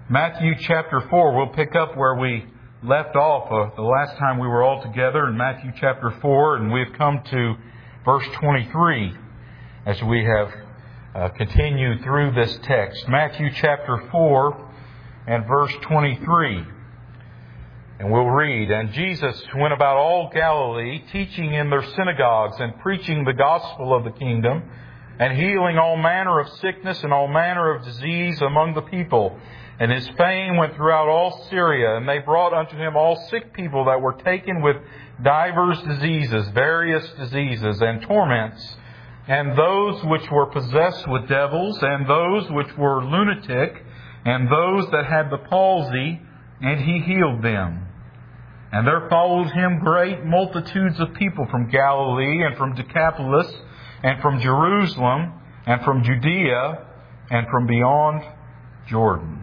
Matthew chapter 4. We'll pick up where we left off the last time we were all together in Matthew chapter 4, and we've come to verse 23 as we have continued through this text. Matthew chapter 4 and verse 23. And we'll read, "And Jesus went about all Galilee, teaching in their synagogues and preaching the gospel of the kingdom, and healing all manner of sickness and all manner of disease among the people. And His fame went throughout all Syria, and they brought unto Him all sick people that were taken with divers diseases, various diseases and torments, and those which were possessed with devils, and those which were lunatic, and those that had the palsy, and He healed them. And there followed Him great multitudes of people from Galilee, and from Decapolis, and from Jerusalem, and from Judea, and from beyond Jordan."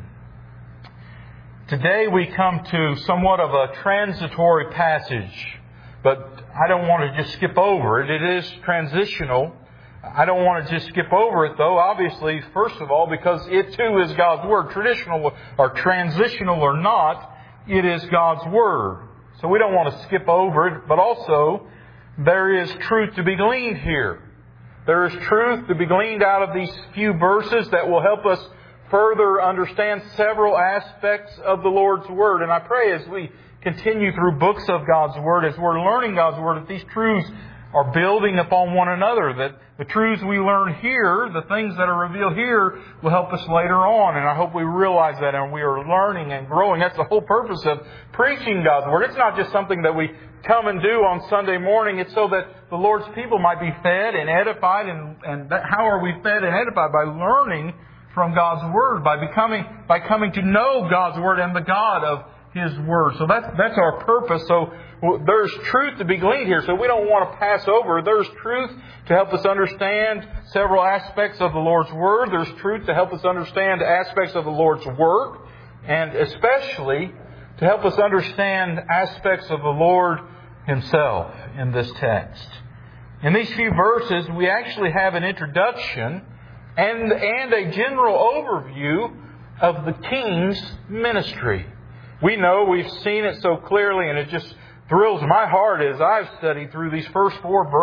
Today we come to somewhat of a transitory passage, but I don't want to just skip over it. It is transitional. I don't want to just skip over it, though, obviously, first of all, because it too is God's Word. Traditional or transitional or not, it is God's Word. So we don't want to skip over it, but also there is truth to be gleaned here. There is truth to be gleaned out of these few verses that will help us further understand several aspects of the Lord's Word. And I pray as we continue through books of God's Word, as we're learning God's Word, that these truths are building upon one another, that the truths we learn here, the things that are revealed here, will help us later on. And I hope we realize that and we are learning and growing. That's the whole purpose of preaching God's Word. It's not just something that we come and do on Sunday morning. It's so that the Lord's people might be fed and edified. And how are we fed and edified? By learning from God's Word, by coming to know God's Word and the God of His Word. So that's our purpose. So there's truth to be gleaned here. So we don't want to pass over. There's truth to help us understand several aspects of the Lord's Word. There's truth to help us understand aspects of the Lord's work. And especially to help us understand aspects of the Lord Himself in this text. In these few verses, we actually have an introduction and a general overview of the King's ministry. We know, we've seen it so clearly, and it just thrills my heart as I've studied through these first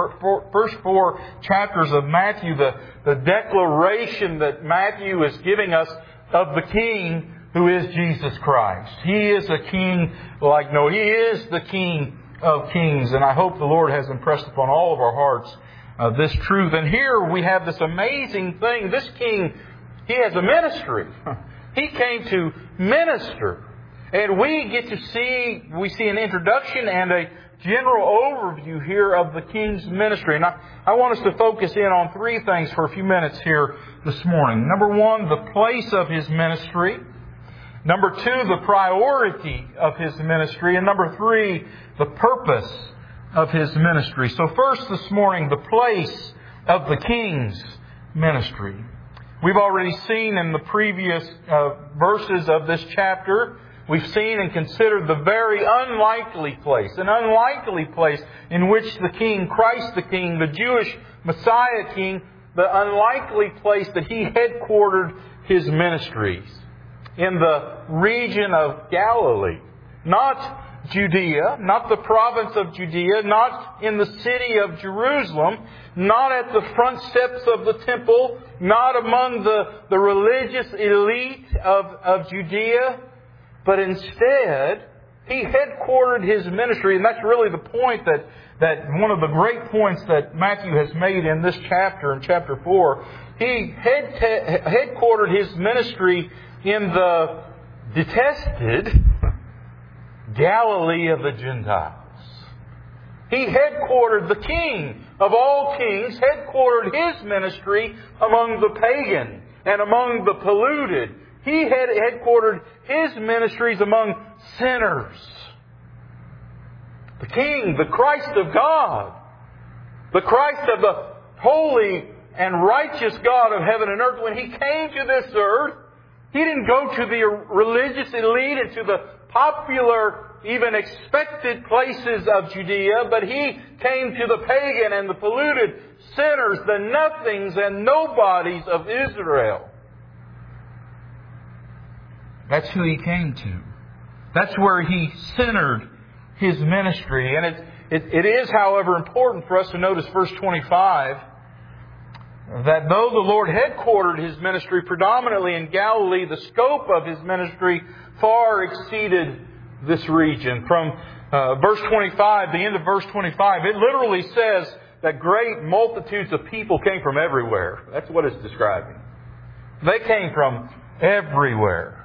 four chapters of Matthew, the declaration that Matthew is giving us of the King who is Jesus Christ. He is a King like no, He is the King of kings. And I hope the Lord has impressed upon all of our hearts this truth. And here we have this amazing thing. This King, He has a ministry. He came to minister. And we see an introduction and a general overview here of the King's ministry. And I want us to focus in on three things for a few minutes here this morning. Number one, the place of His ministry. Number two, the priority of His ministry. And number three, the purpose of His ministry. So first this morning, the place of the King's ministry. We've already seen in the previous verses of this chapter, we've seen and considered the very unlikely place, an unlikely place in which the King, Christ the King, the Jewish Messiah King, the unlikely place that He headquartered His ministries. In the region of Galilee. Not Judea, not the province of Judea, not in the city of Jerusalem, not at the front steps of the temple, not among the religious elite of Judea, but instead, He headquartered His ministry, and that's really the point that one of the great points that Matthew has made in this chapter, in chapter 4. He headquartered His ministry in the detested Galilee of the Gentiles. He headquartered the King of all kings, headquartered His ministry among the pagan and among the polluted. He had headquartered His ministries among sinners. The King, the Christ of God, the Christ of the holy and righteous God of heaven and earth, when He came to this earth, He didn't go to the religious elite and to the popular, even expected places of Judea, but He came to the pagan and the polluted sinners, the nothings and nobodies of Israel. That's who He came to. That's where He centered His ministry. And it is, however, important for us to notice verse 25, that though the Lord headquartered His ministry predominantly in Galilee, the scope of His ministry far exceeded this region. From verse 25, the end of verse 25, it literally says that great multitudes of people came from everywhere. That's what it's describing. They came from everywhere.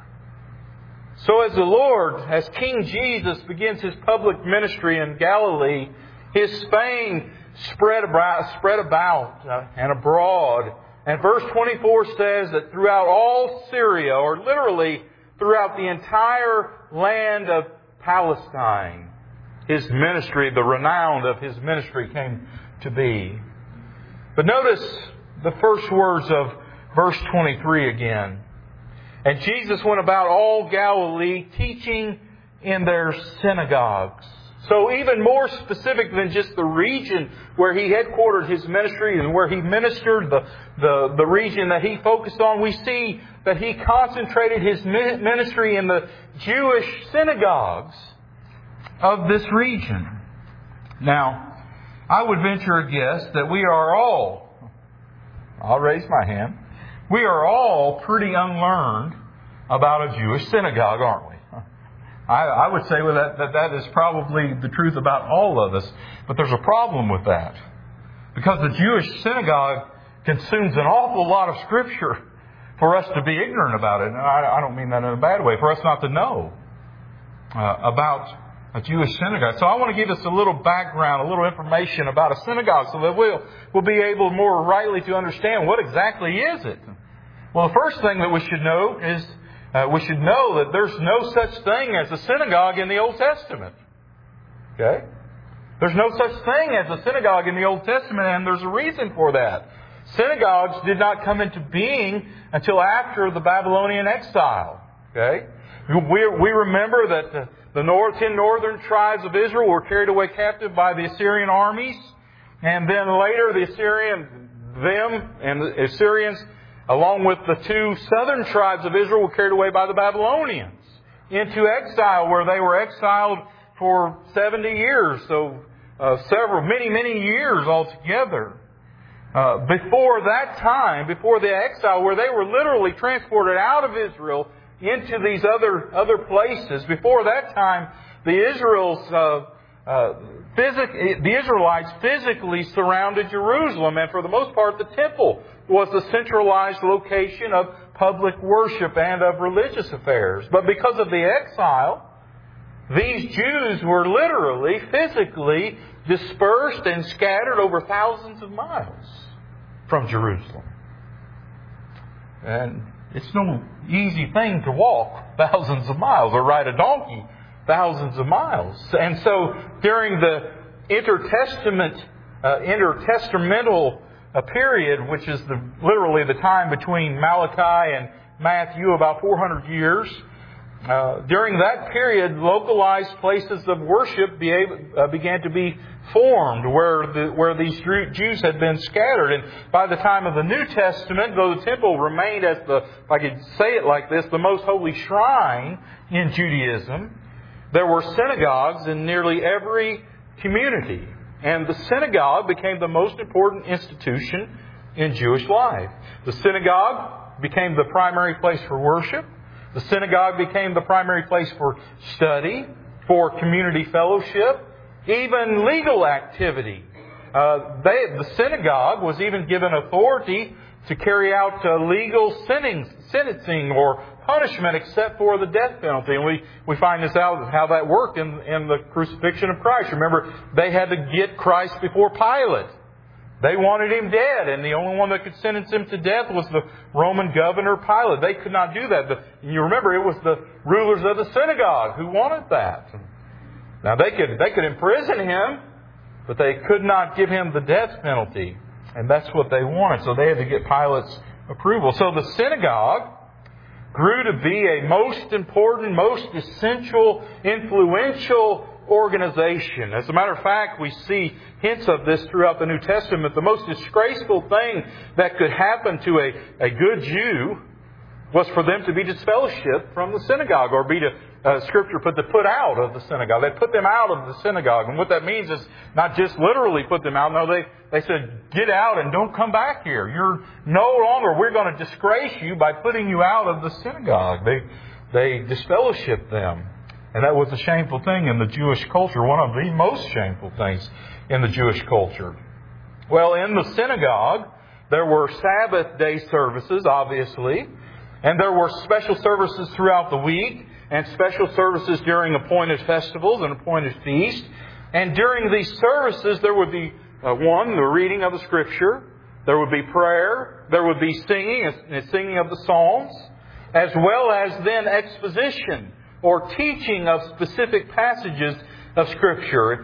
So as the Lord, as King Jesus begins His public ministry in Galilee, His fame spread about and abroad. And verse 24 says that throughout all Syria, or literally throughout the entire land of Palestine, His ministry, the renown of His ministry came to be. But notice the first words of verse 23 again. And Jesus went about all Galilee, teaching in their synagogues. So even more specific than just the region where He headquartered His ministry and where He ministered, the region that He focused on, we see that He concentrated His ministry in the Jewish synagogues of this region. Now, I would venture a guess that we are all, I'll raise my hand, we are all pretty unlearned about a Jewish synagogue, aren't we? I would say that is probably the truth about all of us. But there's a problem with that. Because the Jewish synagogue consumes an awful lot of Scripture for us to be ignorant about it. And I don't mean that in a bad way. For us not to know about a Jewish synagogue. So I want to give us a little background, a little information about a synagogue so that we'll be able more rightly to understand what exactly is it. Well, the first thing that we should know is we should know that there's no such thing as a synagogue in the Old Testament. Okay? There's no such thing as a synagogue in the Old Testament, and there's a reason for that. Synagogues did not come into being until after the Babylonian exile. Okay? We remember that the 10 northern tribes of Israel were carried away captive by the Assyrian armies. And then later the Assyrians, along with the 2 southern tribes of Israel, were carried away by the Babylonians into exile, where they were exiled for 70 years. So many years altogether. Before that time, before the exile, where they were literally transported out of Israel into these other places. Before that time, the Israelites physically surrounded Jerusalem, and for the most part, the temple was the centralized location of public worship and of religious affairs. But because of the exile, these Jews were literally, physically dispersed and scattered over thousands of miles from Jerusalem. And it's no easy thing to walk thousands of miles or ride a donkey thousands of miles. And so during the intertestamental period, which is literally the time between Malachi and Matthew, about 400 years, during that period, localized places of worship began to be formed where these Jews had been scattered. And by the time of the New Testament, though the temple remained as if I could say it like this, the most holy shrine in Judaism, there were synagogues in nearly every community. And the synagogue became the most important institution in Jewish life. The synagogue became the primary place for worship. The synagogue became the primary place for study, for community fellowship, even legal activity. The synagogue was even given authority to carry out legal sentencing or punishment except for the death penalty. And we find this out how that worked in the crucifixion of Christ. Remember, they had to get Christ before Pilate. They wanted Him dead, and the only one that could sentence Him to death was the Roman governor Pilate. They could not do that. You remember, it was the rulers of the synagogue who wanted that. Now, they could imprison Him, but they could not give Him the death penalty. And that's what they wanted. So they had to get Pilate's approval. So the synagogue grew to be a most important, most essential, influential organization. As a matter of fact, we see hints of this throughout the New Testament. The most disgraceful thing that could happen to a good Jew was for them to be disfellowshipped from the synagogue, or be Scripture put out of the synagogue. They put them out of the synagogue. And what that means is not just literally put them out. No, they said, get out and don't come back here. You're no longer, we're going to disgrace you by putting you out of the synagogue. They disfellowshipped them. And that was a shameful thing in the Jewish culture, one of the most shameful things in the Jewish culture. Well, in the synagogue, there were Sabbath day services, obviously, and there were special services throughout the week, and special services during appointed festivals and appointed feasts. And during these services, there would be, the reading of the Scripture, there would be prayer, there would be singing of the Psalms, as well as then exposition, or teaching of specific passages of Scripture.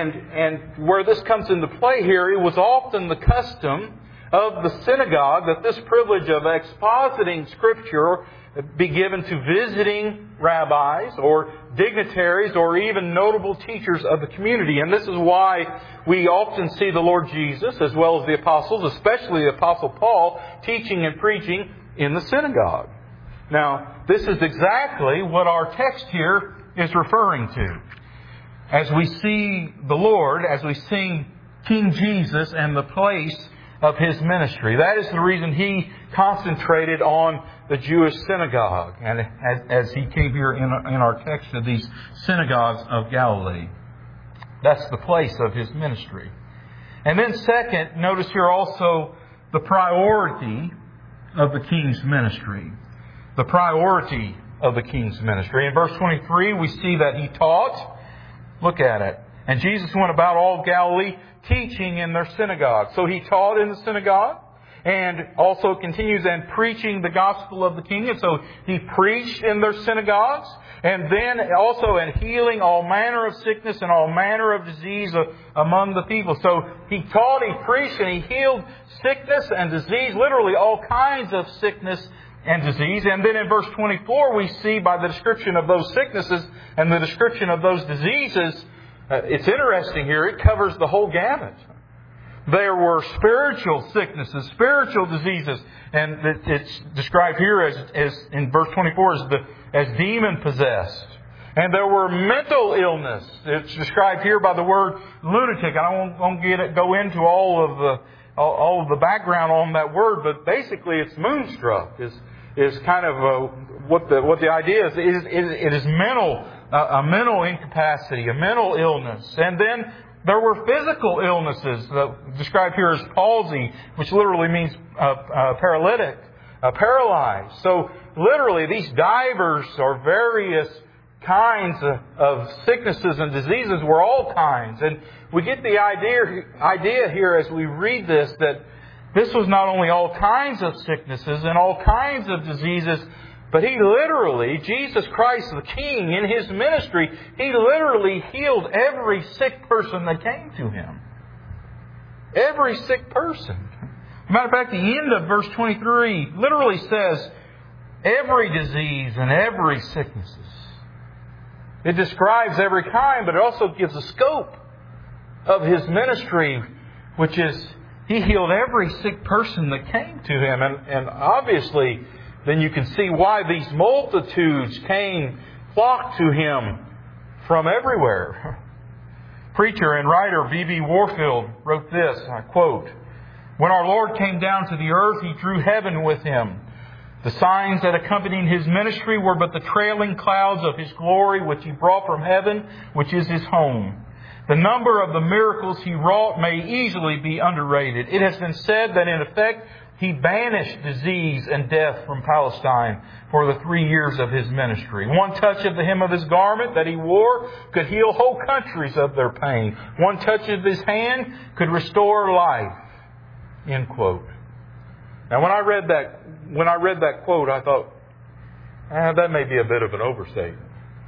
And where this comes into play here, it was often the custom of the synagogue that this privilege of expositing Scripture be given to visiting rabbis or dignitaries or even notable teachers of the community. And this is why we often see the Lord Jesus, as well as the apostles, especially the Apostle Paul, teaching and preaching in the synagogue. Now, this is exactly what our text here is referring to. As we see the Lord, as we see King Jesus and the place of His ministry. That is the reason He concentrated on the Jewish synagogue. And as He came here in our text to these synagogues of Galilee. That's the place of His ministry. And then second, notice here also the priority of the King's ministry. The priority of the King's ministry. In verse 23, we see that He taught. Look at it. And Jesus went about all Galilee, teaching in their synagogue. So He taught in the synagogue, and also continues and preaching the gospel of the King. And so He preached in their synagogues, and then also in healing all manner of sickness and all manner of disease among the people. So He taught, He preached, and He healed sickness and disease, literally all kinds of sickness and disease. And then in verse 24, we see by the description of those sicknesses and the description of those diseases, it's interesting here, it covers the whole gamut. There were spiritual sicknesses, spiritual diseases, and it's described here as in verse 24 as demon possessed. And there were mental illness. It's described here by the word lunatic. I won't go into all of the background on that word, but basically it's moonstruck. Is kind of what the idea is. It is a mental incapacity, a mental illness. And then there were physical illnesses described here as palsy, which literally means paralytic, paralyzed. So literally these divers or various kinds of sicknesses and diseases were all kinds. And we get the idea here as we read this that this was not only all kinds of sicknesses and all kinds of diseases, but He literally, Jesus Christ the King, in His ministry, He literally healed every sick person that came to Him. Every sick person. As a matter of fact, the end of verse 23 literally says, every disease and every sickness. It describes every kind, but it also gives a scope of His ministry, which is He healed every sick person that came to Him. And obviously, then you can see why these multitudes flocked to Him from everywhere. Preacher and writer B.B. Warfield wrote this, I quote, "When our Lord came down to the earth, He drew heaven with Him. The signs that accompanied His ministry were but the trailing clouds of His glory, which He brought from heaven, which is His home. The number of the miracles He wrought may easily be underrated. It has been said that in effect He banished disease and death from Palestine for the 3 years of His ministry. One touch of the hem of His garment that He wore could heal whole countries of their pain. One touch of His hand could restore life." End quote. Now when I read that quote, I thought, that may be a bit of an overstatement.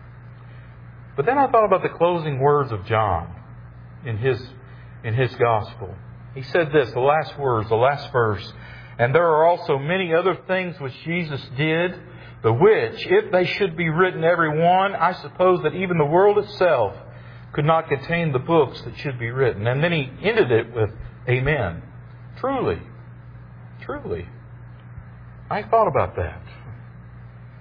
But then I thought about the closing words of John in his gospel. He said this, the last words, the last verse, "And there are also many other things which Jesus did, the which, if they should be written every one, I suppose that even the world itself could not contain the books that should be written." And then he ended it with, "Amen." Truly. I thought about that.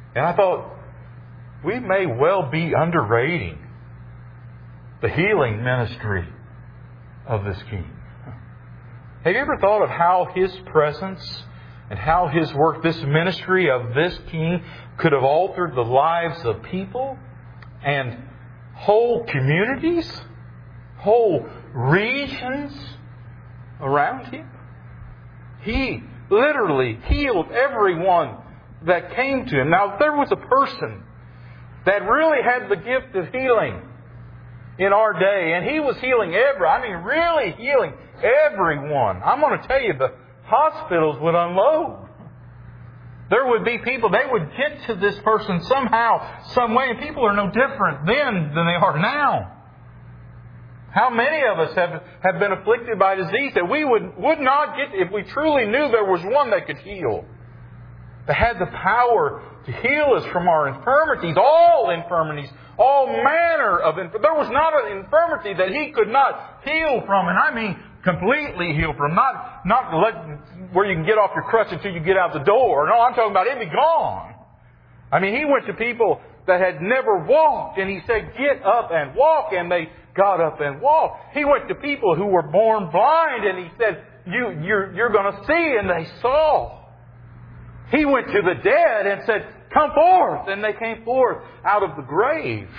And I thought, we may well be underrating the healing ministry of this king. Have you ever thought of how His presence and how His work, this ministry of this king, could have altered the lives of people and whole communities, whole regions around him? He literally healed everyone that came to him. Now, if there was a person that really had the gift of healing in our day, and he was healing really healing everyone, I'm going to tell you, the hospitals would unload. There would be people, they would get to this person somehow, some way, and people are no different then than they are now. How many of us have been afflicted by disease that we would not get if we truly knew there was one that could heal, that had the power to heal us from our infirmities, all manner of infirmities. There was not an infirmity that He could not heal from, and I mean completely heal from. Not where you can get off your crutch until you get out the door. No, I'm talking about it be gone. I mean, He went to people that had never walked, and He said, "Get up and walk," and they got up and walked. He went to people who were born blind, and He said, "You're going to see," and they saw. He went to the dead and said, "Come forth," and they came forth out of the grave.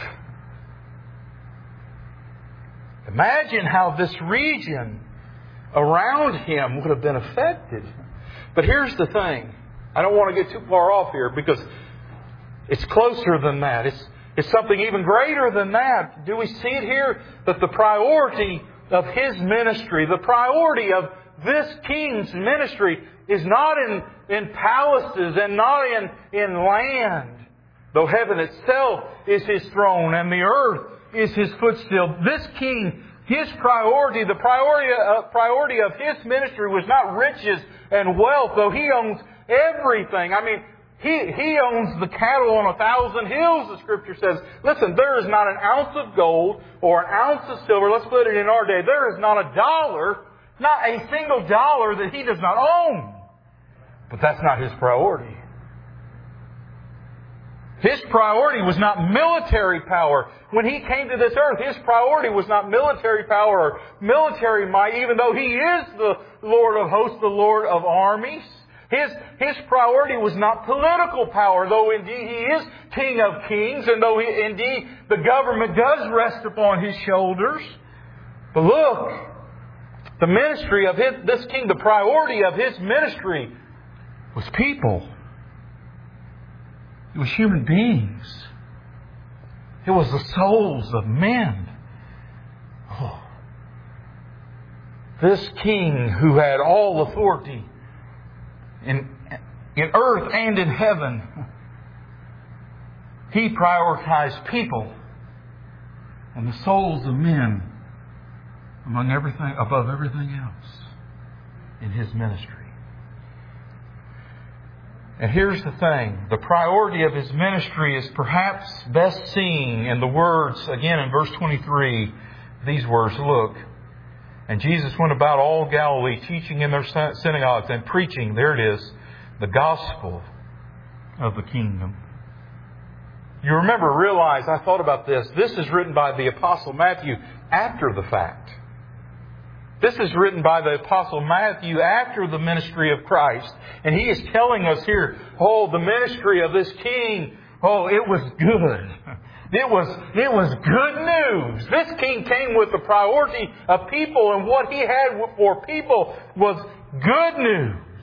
Imagine how this region around Him would have been affected. But here's the thing. I don't want to get too far off here because it's closer than that. It's something even greater than that. Do we see it here? That the priority of His ministry, the priority of this king's ministry is not in palaces and not in land. Though heaven itself is His throne and the earth is His footstool. This king, his priority, the priority of His ministry was not riches and wealth, though He owns everything. I mean, He owns the cattle on 1,000 hills, the Scripture says. Listen, there is not an ounce of gold or an ounce of silver. Let's put it in our day. There is not a dollar, not a single dollar that He does not own. But that's not His priority. His priority was not military power. When He came to this earth, His priority was not military power or military might, even though He is the Lord of hosts, the Lord of armies. His priority was not political power, though indeed He is King of kings, and though indeed the government does rest upon His shoulders. But look, the ministry of this king, the priority of His ministry was people. It was human beings. It was the souls of men. Oh. This king who had all authority in earth and in heaven, He prioritized people and the souls of men above everything else in His ministry. And here's the thing. The priority of His ministry is perhaps best seen in the words, again in verse 23, these words, look. And Jesus went about all Galilee, teaching in their synagogues and preaching, there it is, the gospel of the kingdom. You realize, I thought about this. This is written by the Apostle Matthew after the fact. This is written by the Apostle Matthew after the ministry of Christ. And he is telling us here, the ministry of this king, it was good. It was good news. This king came with the priority of people, and what he had for people was good news.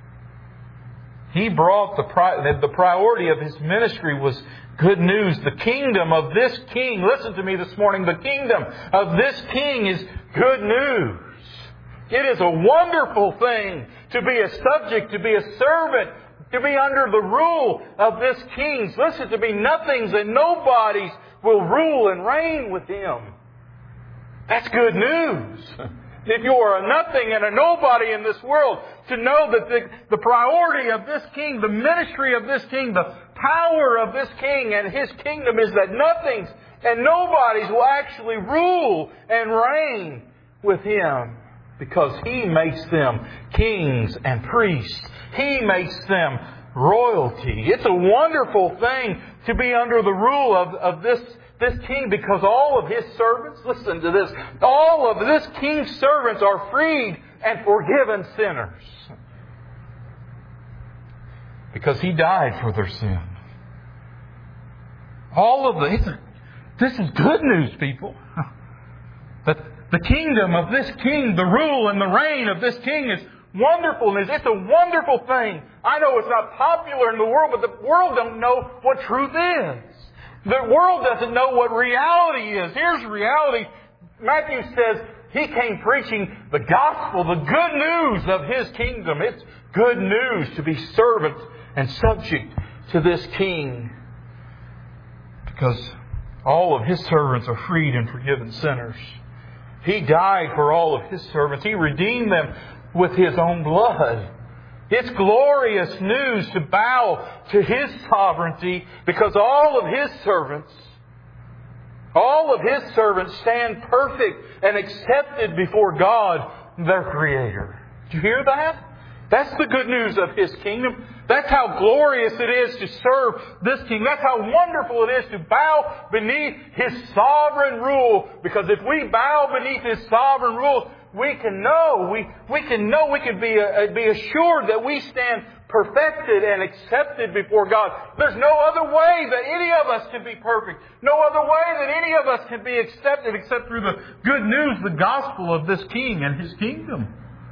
He brought the priority of his ministry was good news. The kingdom of this king, listen to me this morning, the kingdom of this king is good news. It is a wonderful thing to be a subject, to be a servant, to be under the rule of this king. Listen, to be nothings and nobodies will rule and reign with him. That's good news. If you are a nothing and a nobody in this world, to know that the priority of this king, the ministry of this king, the power of this king and his kingdom is that nothings and nobodies will actually rule and reign with him, because he makes them kings and priests. He makes them royalty. It's a wonderful thing to be under the rule of this king, because all of his servants, listen to this, all of this king's servants are freed and forgiven sinners. Because he died for their sin. This is good news, people. The kingdom of this king, the rule and the reign of this king is wonderful. It's a wonderful thing. I know it's not popular in the world, but the world don't know what truth is. The world doesn't know what reality is. Here's reality. Matthew says he came preaching the gospel, the good news of his kingdom. It's good news to be servant and subject to this king. Because all of his servants are freed and forgiven sinners. He died for all of his servants. He redeemed them with his own blood. It's glorious news to bow to his sovereignty, because all of his servants stand perfect and accepted before God, their Creator. Did you hear that? That's the good news of his kingdom. That's how glorious it is to serve this king. That's how wonderful it is to bow beneath his sovereign rule. Because if we bow beneath his sovereign rule, we can be assured that we stand perfected and accepted before God. There's no other way that any of us can be perfect. No other way that any of us can be accepted except through the good news, the gospel of this king and his kingdom.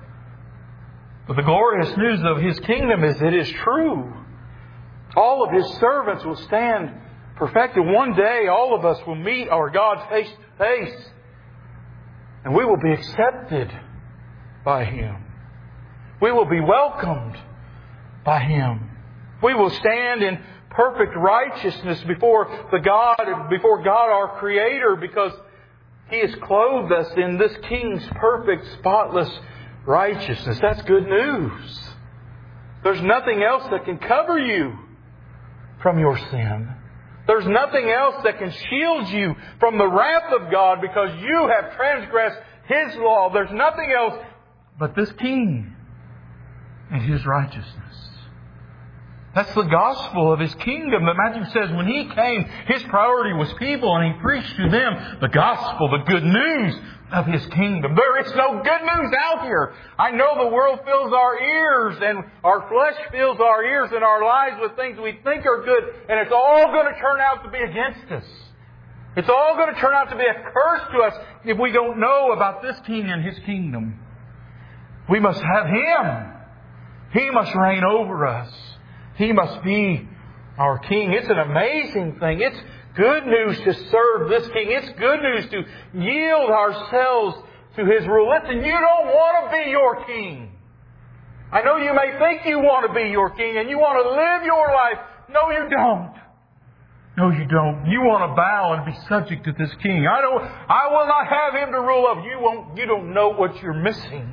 But the glorious news of his kingdom is it is true. All of his servants will stand perfected. One day all of us will meet our God face to face. And we will be accepted by him. We will be welcomed by him. We will stand in perfect righteousness before God our Creator, because he has clothed us in this King's perfect, spotless righteousness. That's good news. There's nothing else that can cover you from your sin. There's nothing else that can shield you from the wrath of God because you have transgressed his law. There's nothing else but this King and his righteousness. That's the gospel of his kingdom. That Matthew says when he came, his priority was people, and he preached to them the gospel, the good news of his kingdom. There is no good news out here. I know the world fills our ears, and our flesh fills our ears and our lives with things we think are good, and it's all going to turn out to be against us. It's all going to turn out to be a curse to us if we don't know about this King and his kingdom. We must have him. He must reign over us. He must be our King. It's an amazing thing. It's good news to serve this King. It's good news to yield ourselves to his rule. Listen, you don't want to be your king. I know you may think you want to be your king and you want to live your life. No, you don't. No, you don't. You want to bow and be subject to this King. I will not have him to rule over. You don't know what you're missing.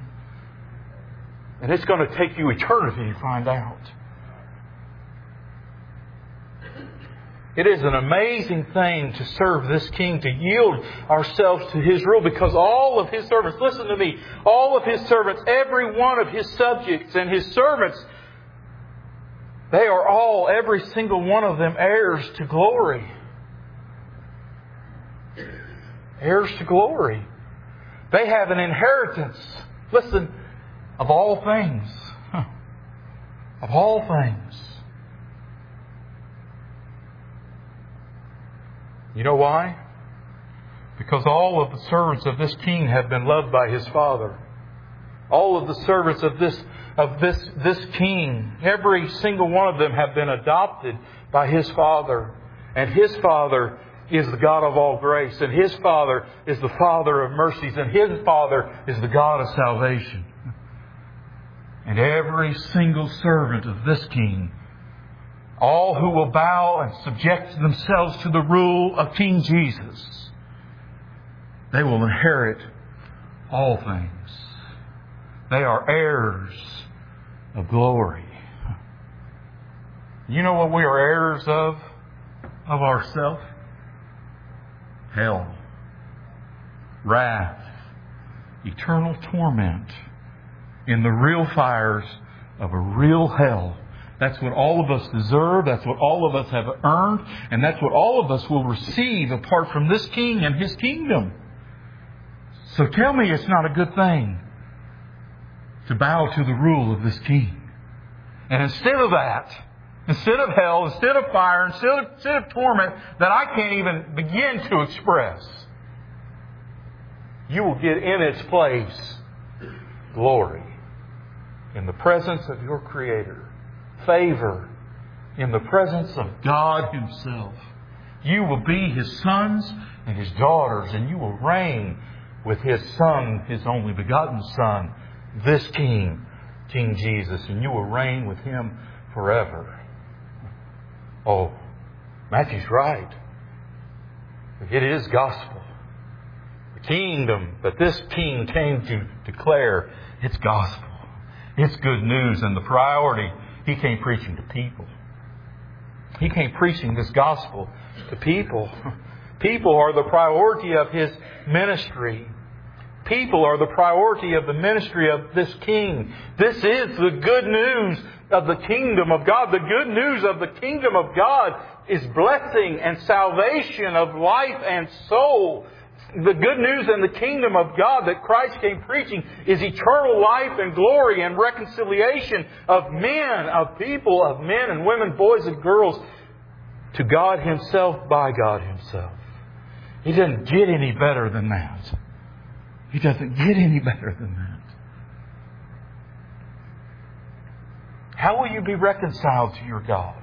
And it's going to take you eternity to find out. It is an amazing thing to serve this King, to yield ourselves to his rule, because all of his servants, listen to me, all of his servants, every one of his subjects and his servants, they are all, every single one of them, heirs to glory. Heirs to glory. They have an inheritance, listen, of all things. Of all things. You know why? Because all of the servants of this King have been loved by his Father. All of the servants of this King, every single one of them have been adopted by his Father. And his Father is the God of all grace. And his Father is the Father of mercies. And his Father is the God of salvation. And every single servant of this King, all who will bow and subject themselves to the rule of King Jesus, they will inherit all things. They are heirs of glory. You know what we are heirs of ourselves? Hell, wrath, eternal torment in the real fires of a real hell That's what all of us deserve. That's what all of us have earned. And that's what all of us will receive apart from this King and His kingdom. So tell me it's not a good thing to bow to the rule of this King. And instead of that, instead of hell, instead of fire, instead of torment that I can't even begin to express, you will get in its place glory in the presence of your Creator. Favor in the presence of God Himself. You will be His sons and His daughters, and you will reign with His Son, His only begotten Son, this King, King Jesus, and you will reign with Him forever. Oh, Matthew's right. It is gospel. The kingdom that this King came to declare, it's gospel. It's good news, and the priority, He came preaching to people. He came preaching this gospel to people. People are the priority of His ministry. People are the priority of the ministry of this King. This is the good news of the kingdom of God. The good news of the kingdom of God is blessing and salvation of life and soul. The good news in the kingdom of God that Christ came preaching is eternal life and glory and reconciliation of men, of people, of men and women, boys and girls, to God Himself by God Himself. He doesn't get any better than that. He doesn't get any better than that. How will you be reconciled to your God?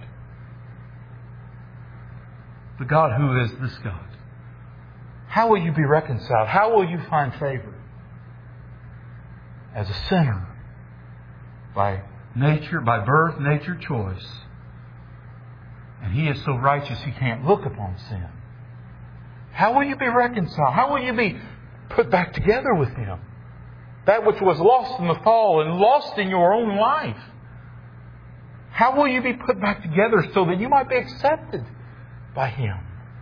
The God who is this God. How will you be reconciled? How will you find favor? As a sinner. By nature, by birth, nature, choice. And He is so righteous He can't look upon sin. How will you be reconciled? How will you be put back together with Him? That which was lost in the fall and lost in your own life. How will you be put back together so that you might be accepted by Him?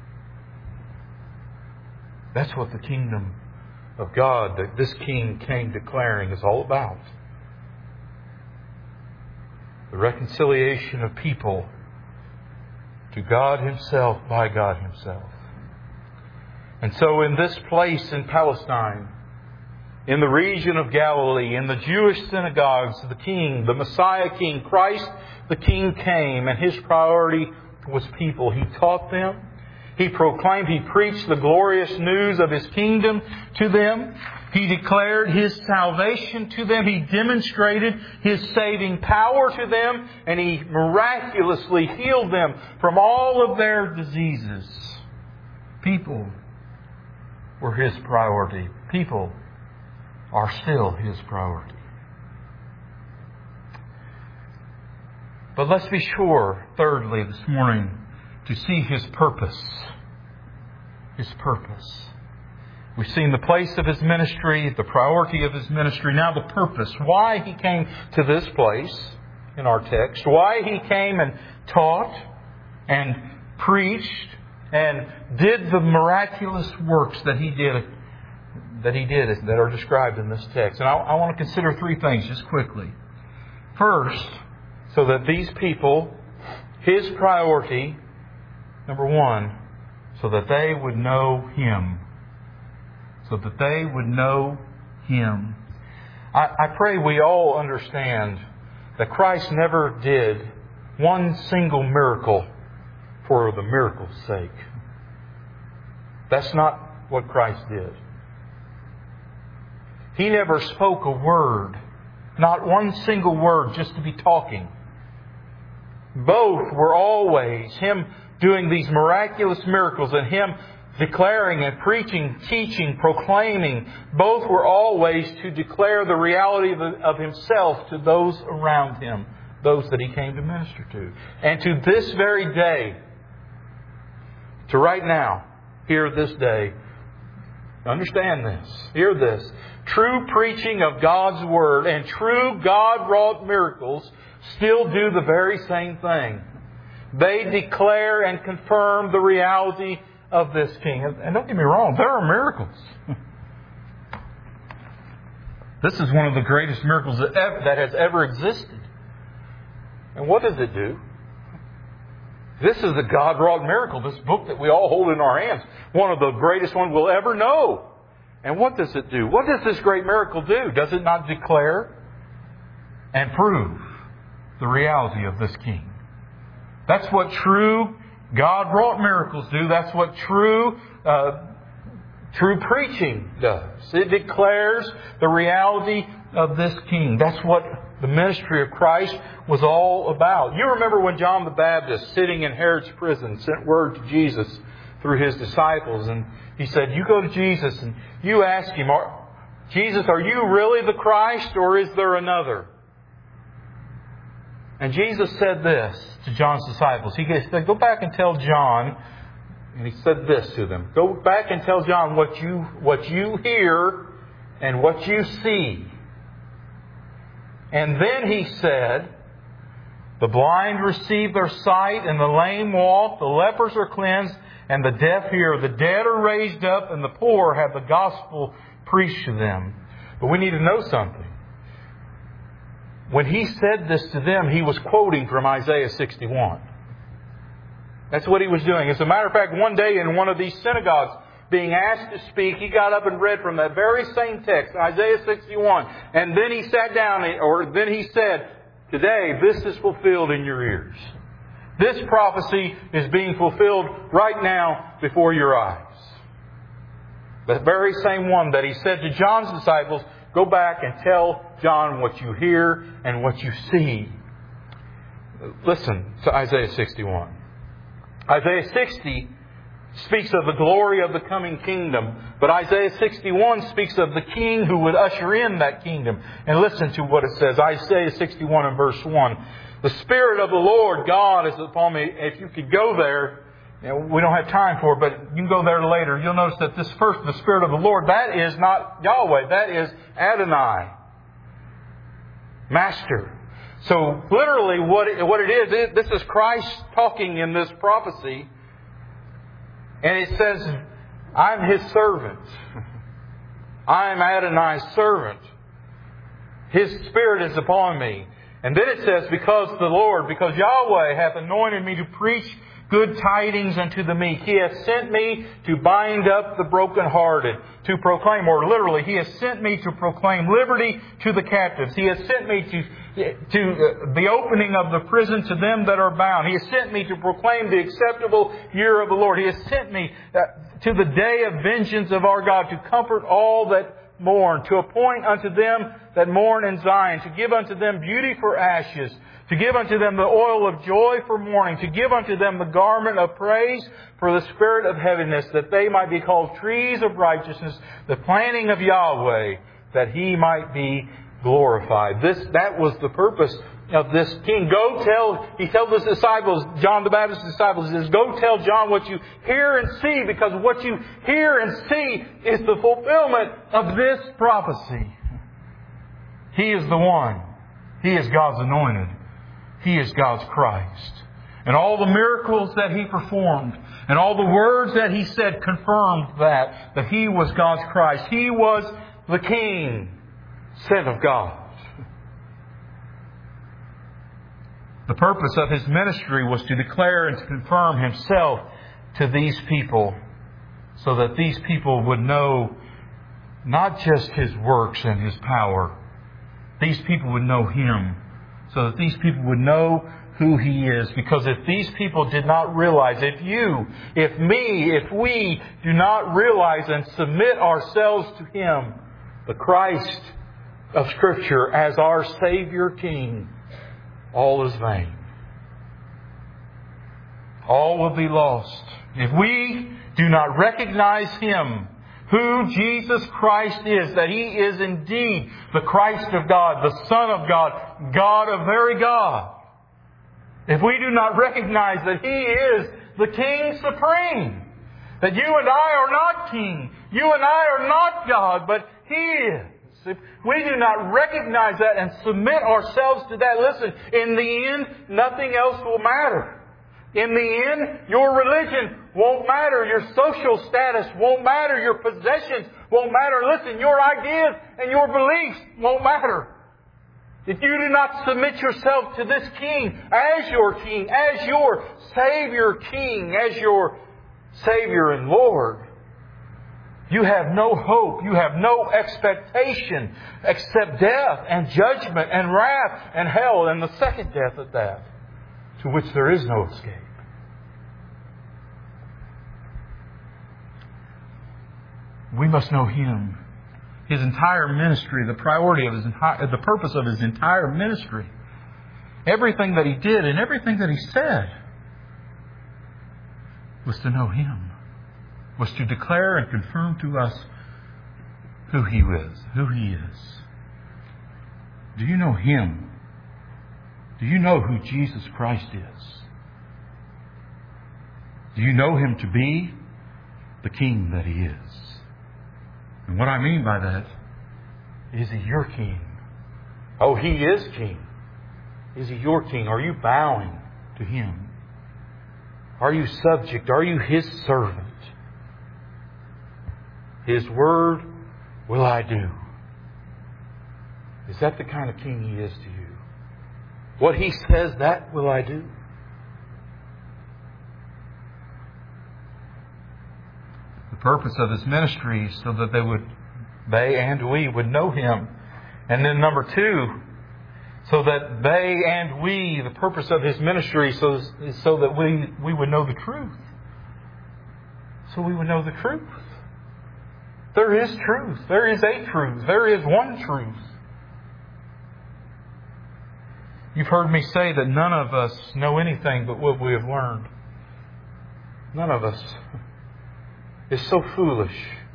That's what the kingdom of God that this King came declaring is all about. The reconciliation of people to God Himself by God Himself. And so in this place in Palestine, in the region of Galilee, in the Jewish synagogues, the King, the Messiah King, Christ the King came, and His priority was people. He taught them. He proclaimed, He preached the glorious news of His kingdom to them. He declared His salvation to them. He demonstrated His saving power to them. And He miraculously healed them from all of their diseases. People were His priority. People are still His priority. But let's be sure, thirdly, this morning, to see His purpose. His purpose. We've seen the place of His ministry, the priority of His ministry. Now the purpose. Why He came to this place in our text. Why He came and taught and preached and did the miraculous works that He did that are described in this text. And I want to consider three things just quickly. First, so that these people, His priority, number one, so that they would know Him. So that they would know Him. I pray we all understand that Christ never did one single miracle for the miracle's sake. That's not what Christ did. He never spoke a word, not one single word, just to be talking. Both were always Him doing these miraculous miracles and Him declaring and preaching, teaching, proclaiming. Both were always to declare the reality of Himself to those around Him, those that He came to minister to. And to this very day, to right now, here this day, understand this, hear this. True preaching of God's Word and true God-wrought miracles still do the very same thing. They declare and confirm the reality of this King. And don't get me wrong, there are miracles. This is one of the greatest miracles that has ever existed. And what does it do? This is a God-wrought miracle, this book that we all hold in our hands. One of the greatest ones we'll ever know. And what does it do? What does this great miracle do? Does it not declare and prove the reality of this King? That's what true God-wrought miracles do. That's what true preaching does. It declares the reality of this King. That's what the ministry of Christ was all about. You remember when John the Baptist, sitting in Herod's prison, sent word to Jesus through his disciples, and he said, you go to Jesus and you ask Him, Jesus, are you really the Christ, or is there another? And Jesus said this to John's disciples. He said, go back and tell John, and He said this to them, go back and tell John what you hear and what you see. And then He said, the blind receive their sight, and the lame walk, the lepers are cleansed, and the deaf hear, the dead are raised up, and the poor have the gospel preached to them. But we need to know something. When He said this to them, He was quoting from Isaiah 61. That's what He was doing. As a matter of fact, one day in one of these synagogues, being asked to speak, He got up and read from that very same text, Isaiah 61. And then He sat down, then He said, today this is fulfilled in your ears. This prophecy is being fulfilled right now before your eyes. The very same one that He said to John's disciples, go back and tell John what you hear and what you see. Listen to Isaiah 61. Isaiah 60 speaks of the glory of the coming kingdom, but Isaiah 61 speaks of the King who would usher in that kingdom. And listen to what it says. Isaiah 61 and verse 1. The Spirit of the Lord God is upon me. If you could go there, we don't have time for it, but you can go there later. You'll notice that this first, the Spirit of the Lord, that is not Yahweh. That is Adonai. Master. So literally what it is, this is Christ talking in this prophecy. And it says, I'm His servant. I'm Adonai's servant. His Spirit is upon me. And then it says, because Yahweh hath anointed me to preach good tidings unto the meek. He hath sent me to bind up the brokenhearted, to proclaim, or literally, He has sent me to proclaim liberty to the captives. He has sent me to the opening of the prison to them that are bound. He has sent me to proclaim the acceptable year of the Lord. He has sent me to the day of vengeance of our God, to comfort all that mourn, to appoint unto them that mourn in Zion, to give unto them beauty for ashes, to give unto them the oil of joy for mourning, to give unto them the garment of praise for the spirit of heaviness, that they might be called trees of righteousness, the planting of Yahweh, that He might be glorified. That was the purpose of this King. He tells His disciples, John the Baptist's disciples, He says, go tell John what you hear and see, because what you hear and see is the fulfillment of this prophecy. He is the one. He is God's anointed. He is God's Christ. And all the miracles that He performed and all the words that He said confirmed that He was God's Christ. He was the King, sent of God. The purpose of His ministry was to declare and to confirm Himself to these people, so that these people would know not just His works and His power. These people would know Him, so that these people would know who He is. Because if these people did not realize, if we do not realize and submit ourselves to Him, the Christ of Scripture, as our Savior King, all is vain. All will be lost. If we do not recognize Him, who Jesus Christ is, that He is indeed the Christ of God, the Son of God, God of very God. If we do not recognize that He is the King supreme, that you and I are not King, you and I are not God, but He is. If we do not recognize that and submit ourselves to that, listen, in the end, nothing else will matter. In the end, your religion won't matter. Your social status won't matter. Your possessions won't matter. Listen, your ideas and your beliefs won't matter. If you do not submit yourself to this King, as your Savior King, as your Savior and Lord, you have no hope, you have no expectation except death and judgment and wrath and hell and the second death at that, to which there is no escape. We must know Him. His entire ministry, the priority of the purpose of His entire ministry, everything that He did and everything that He said was to know Him, was to declare and confirm to us who He is. Do you know Him? Do you know who Jesus Christ is? Do you know Him to be the King that He is? And what I mean by that, is He your King? Oh, He is King. Is He your King? Are you bowing to Him? Are you subject? Are you His servant? His word will I do. Is that the kind of King He is to you? What He says, that will I do. The purpose of His ministry is so that they and we would know Him. And then number 2, so that they and we, the purpose of His ministry is so that we would know the truth. So we would know the truth. There is truth. There is a truth. There is one truth. You've heard me say that none of us know anything but what we have learned. None of us. Is so foolish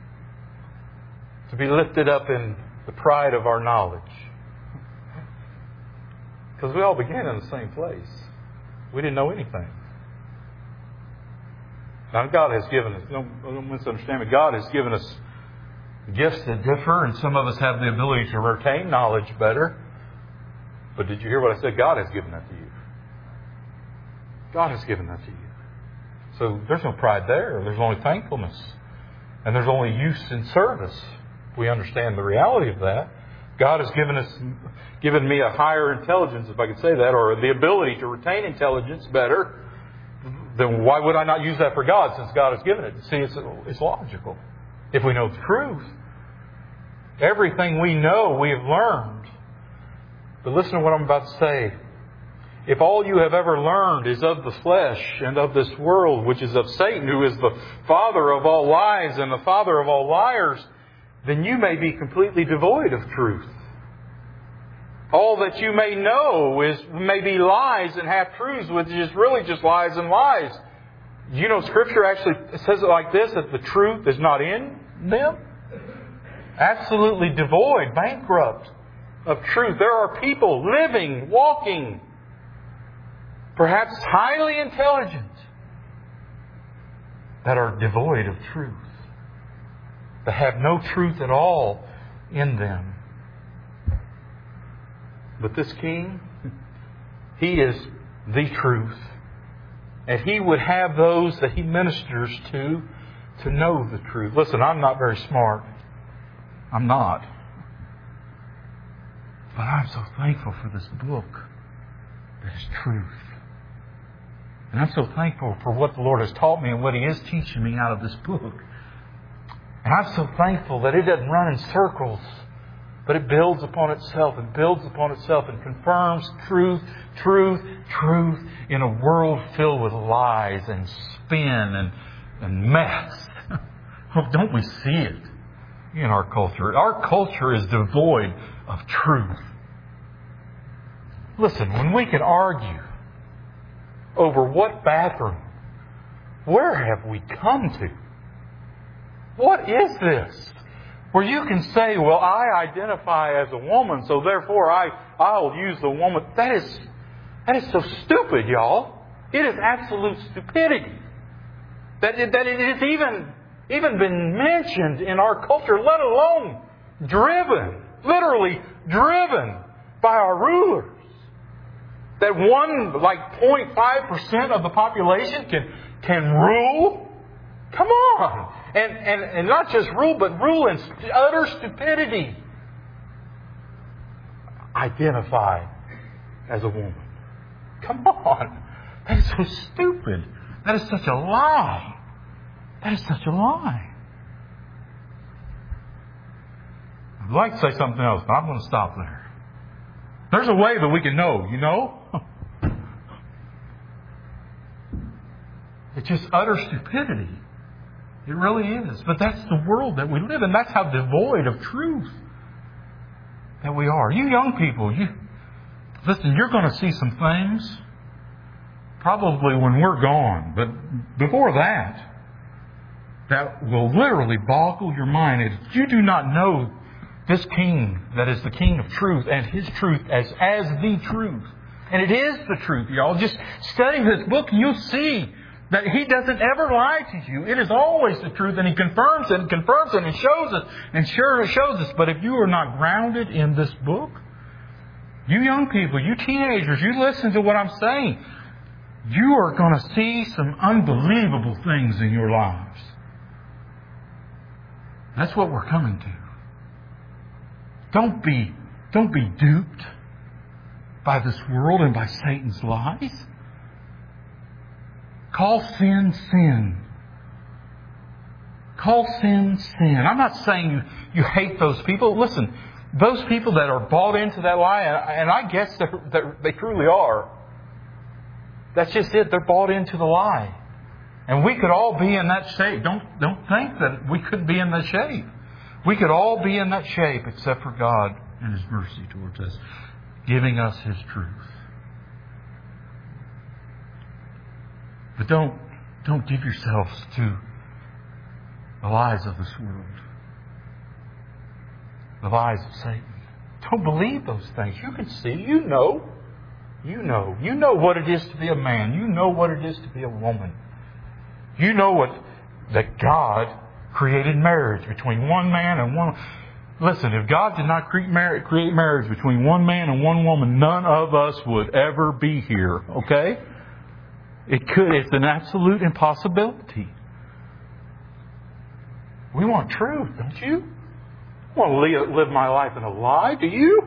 to be lifted up in the pride of our knowledge. Because we all began in the same place. We didn't know anything. Now God has given us, don't misunderstand me, God has given us gifts that differ, and some of us have the ability to retain knowledge better. But did you hear what I said? God has given that to you. God has given that to you. So there's no pride there. There's only thankfulness. And there's only use in service. We understand the reality of that. God has given me a higher intelligence, if I could say that, or the ability to retain intelligence better. Then why would I not use that for God, since God has given it? See, it's logical. If we know the truth, everything we know, we have learned. But listen to what I'm about to say. If all you have ever learned is of the flesh and of this world, which is of Satan, who is the father of all lies and the father of all liars, then you may be completely devoid of truth. All that you may know may be lies and half-truths, which is really just lies and lies. You know, Scripture actually says it like this, that the truth is not in them. Absolutely devoid, bankrupt of truth. There are people living, walking, perhaps highly intelligent, that are devoid of truth. That have no truth at all in them. But this King, He is the truth. And He would have those that He ministers to know the truth. Listen, I'm not very smart. I'm not. But I'm so thankful for this book that is truth. And I'm so thankful for what the Lord has taught me and what He is teaching me out of this book. And I'm so thankful that it doesn't run in circles, but it builds upon itself and builds upon itself and confirms truth, truth, truth in a world filled with lies and spin and mess. Don't we see it in our culture? Our culture is devoid of truth. Listen, when we can argue over what bathroom, where have we come to? What is this? Where you can say, well, I identify as a woman, so therefore I'll use the woman. That is so stupid, y'all. It is absolute stupidity. That it has even been mentioned in our culture, let alone literally driven by our rulers. That 0.5% of the population can rule? Come on. And not just rule, but rule in utter stupidity. identify as a woman. Come on. That is so stupid. That is such a lie. That is such a lie. I'd like to say something else, but I'm going to stop there. There's a way that we can know, you know? It's just utter stupidity. It really is. But that's the world that we live in. That's how devoid of truth that we are. You young people, listen, you're going to see some things probably when we're gone. But before that will literally boggle your mind. If you do not know this King that is the King of truth and His truth as the truth. And it is the truth, y'all. Just study this book and you'll see that He doesn't ever lie to you. It is always the truth, and He confirms it and confirms it and shows us and sure shows us. But if you are not grounded in this book, you young people, you teenagers, you listen to what I'm saying, you are going to see some unbelievable things in your lives. That's what we're coming to. Don't be duped by this world and by Satan's lies. Call sin, sin. Call sin, sin. I'm not saying you hate those people. Listen, those people that are bought into that lie, and I guess they truly are. That's just it. They're bought into the lie. And we could all be in that shape. Don't think that we could be in that shape. We could all be in that shape except for God and His mercy towards us, giving us His truth. But don't give yourselves to the lies of this world. The lies of Satan. Don't believe those things. You can see, you know. You know what it is to be a man. You know what it is to be a woman. You know that God created marriage between one man and one. Listen, if God did not create marriage between one man and one woman, none of us would ever be here. Okay? It's an absolute impossibility. We want truth, don't you? I want to live my life in a lie, do you?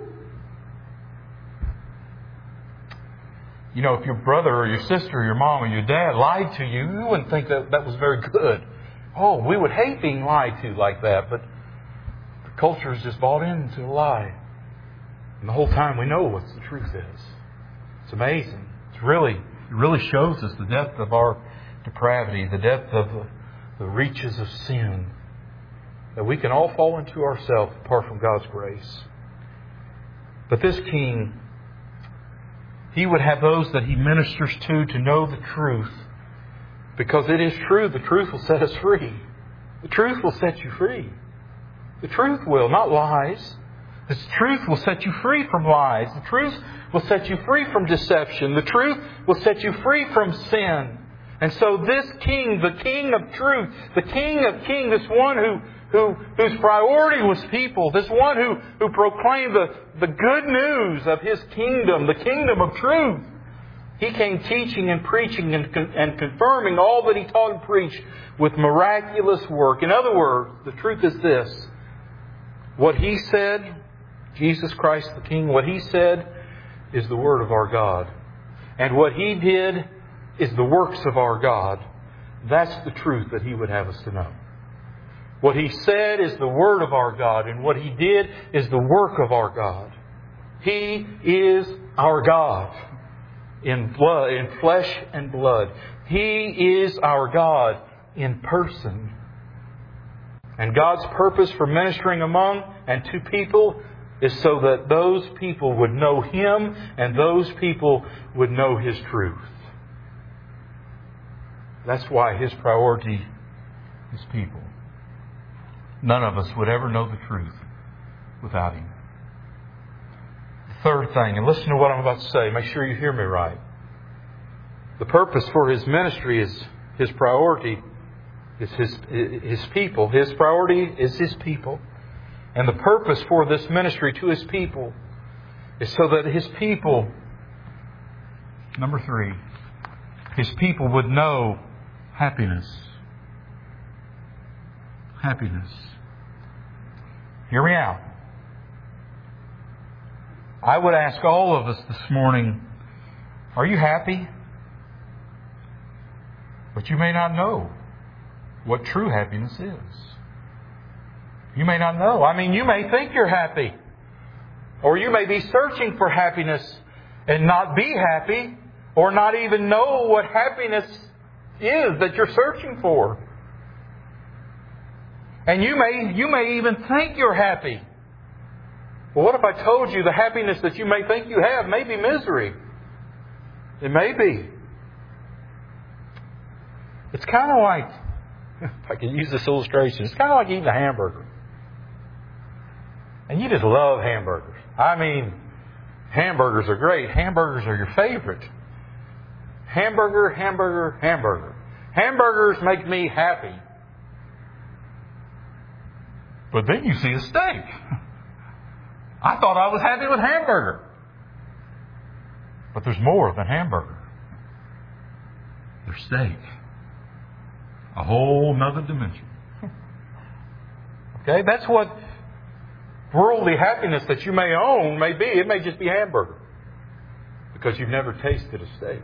You know, if your brother or your sister or your mom or your dad lied to you, you wouldn't think that was very good. Oh, we would hate being lied to like that, but the culture is just bought into a lie. And the whole time we know what the truth is. It's amazing. It really shows us the depth of our depravity, the depth of the reaches of sin, that we can all fall into ourselves apart from God's grace. But this King, He would have those that He ministers to know the truth. Because it is true, the truth will set us free. The truth will set you free. The truth will, not lies. The truth will set you free from lies. The truth will set you free from deception. The truth will set you free from sin. And so this King, the King of truth, the King of kings, this one whose priority was people, this one who proclaimed the good news of His kingdom, the kingdom of truth, He came teaching and preaching and confirming all that He taught and preached with miraculous work. In other words, the truth is this. What He said, Jesus Christ the King, what He said is the Word of our God. And what He did is the works of our God. That's the truth that He would have us to know. What He said is the Word of our God, and what He did is the work of our God. He is our God in blood, in flesh and blood. He is our God in person. And God's purpose for ministering among and to people is so that those people would know Him and those people would know His truth. That's why His priority is people. None of us would ever know the truth without Him. The third thing, and listen to what I'm about to say. Make sure you hear me right. The purpose for His ministry is His priority is His people. His priority is His people. And the purpose for this ministry to His people is so that His people, number 3, His people would know happiness. Happiness. Hear me out. I would ask all of us this morning, are you happy? But you may not know what true happiness is. You may not know. I mean, you may think you're happy. Or you may be searching for happiness and not be happy, or not even know what happiness is that you're searching for. And you may even think you're happy. Well, what if I told you the happiness that you may think you have may be misery? It may be. It's kind of like, if I could use this illustration, it's kind of like eating a hamburger. And you just love hamburgers. I mean, hamburgers are great. Hamburgers are your favorite. Hamburger, hamburger, hamburger. Hamburgers make me happy. But then you see a steak. I thought I was happy with hamburger. But there's more than hamburger. There's steak. A whole nother dimension. Okay, that's what worldly happiness that you may own may be. It may just be hamburger. Because you've never tasted a steak.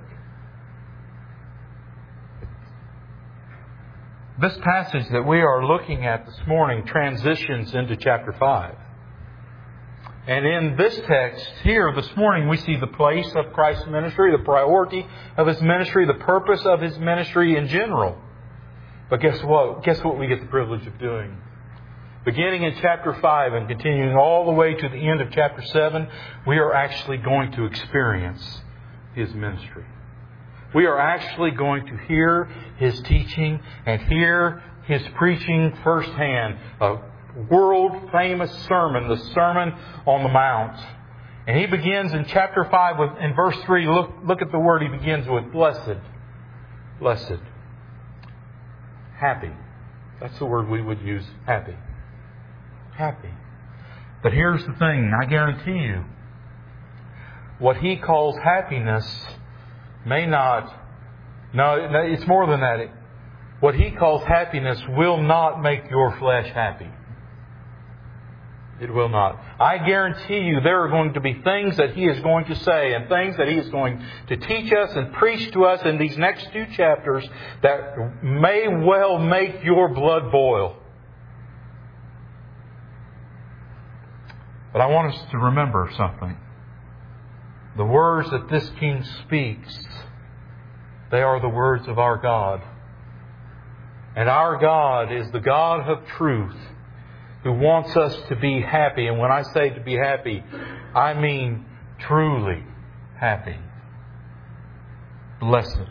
This passage that we are looking at this morning transitions into chapter 5. And in this text here this morning, we see the place of Christ's ministry, the priority of His ministry, the purpose of His ministry in general. But guess what? Guess what we get the privilege of doing? Beginning in chapter 5 and continuing all the way to the end of chapter 7, we are actually going to experience His ministry. We are actually going to hear His teaching and hear His preaching firsthand. A world-famous sermon, the Sermon on the Mount. And He begins in chapter 5 in verse 3. Look at the word He begins with. Blessed. Blessed. Happy. That's the word we would use. Happy. Happy. But here's the thing. I guarantee you, what He calls happiness may not... No, it's more than that. What He calls happiness will not make your flesh happy. It will not. I guarantee you there are going to be things that He is going to say and things that He is going to teach us and preach to us in these next 2 chapters that may well make your blood boil. But I want us to remember something. The words that this King speaks, they are the words of our God. And our God is the God of truth, who wants us to be happy. And when I say to be happy, I mean truly happy. Blessed.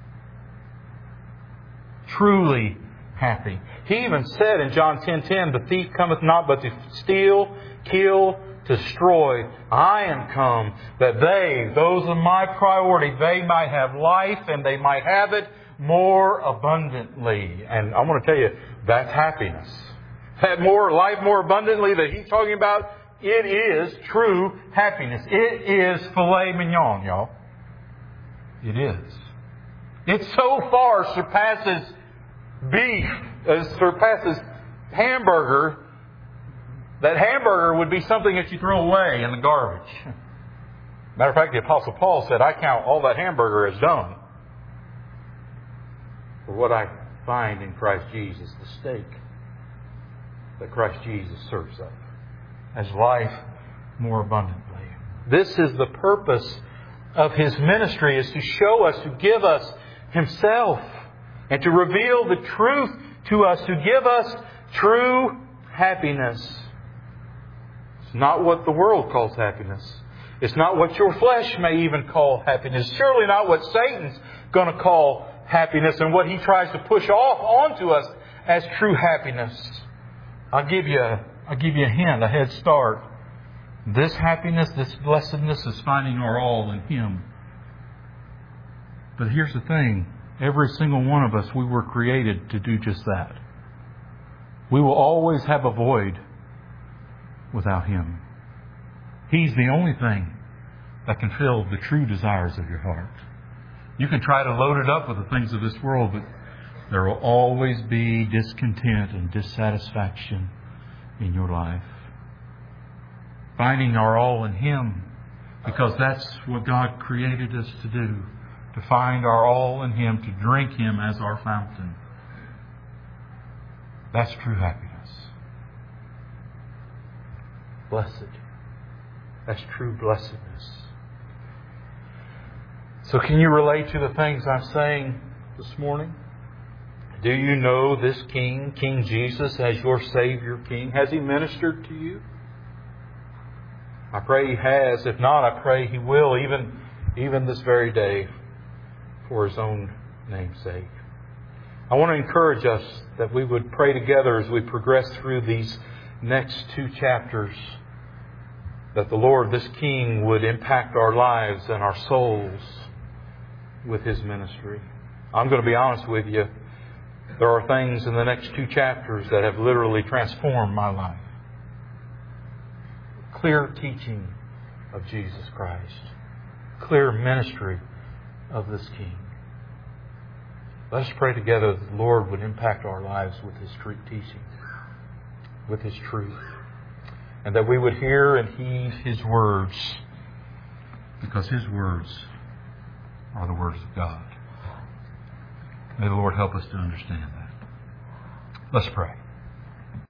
Truly happy. He even said in John 10:10, the thief cometh not but to steal, kill, destroy. I am come that they, those of my priority, they might have life and they might have it more abundantly. And I want to tell you, that's happiness. That more life more abundantly that He's talking about, it is true happiness. It is filet mignon, y'all. It is. It so far surpasses beef, surpasses hamburger, that hamburger would be something that you throw away in the garbage. Matter of fact, the Apostle Paul said, I count all that hamburger as dung for what I find in Christ Jesus, the steak that Christ Jesus serves up as life more abundantly. This is the purpose of His ministry, is to show us, to give us Himself, and to reveal the truth to us, to give us true happiness. It's not what the world calls happiness. It's not what your flesh may even call happiness. Surely not what Satan's going to call happiness and what he tries to push off onto us as true happiness. I'll give you a hint, a head start. This happiness, this blessedness is finding our all in Him. But here's the thing. Every single one of us, we were created to do just that. We will always have a void without Him. He's the only thing that can fill the true desires of your heart. You can try to load it up with the things of this world, but there will always be discontent and dissatisfaction in your life. Finding our all in Him Because that's what God created us to do. To find our all in Him, to drink Him as our fountain. That's true happiness. Blessed. That's true blessedness. So can you relate to the things I'm saying this morning? Do you know this King, King Jesus, as your Savior King? Has He ministered to you? I pray He has. If not, I pray He will, even this very day, for His own name's sake. I want to encourage us that we would pray together as we progress through these next 2 chapters, that the Lord, this King, would impact our lives and our souls with His ministry. I'm going to be honest with you. There are things in the next 2 chapters that have literally transformed my life. Clear teaching of Jesus Christ. Clear ministry of this King. Let us pray together that the Lord would impact our lives with His teaching, with His truth, and that we would hear and heed His words, because His words are the words of God. May the Lord help us to understand that. Let's pray.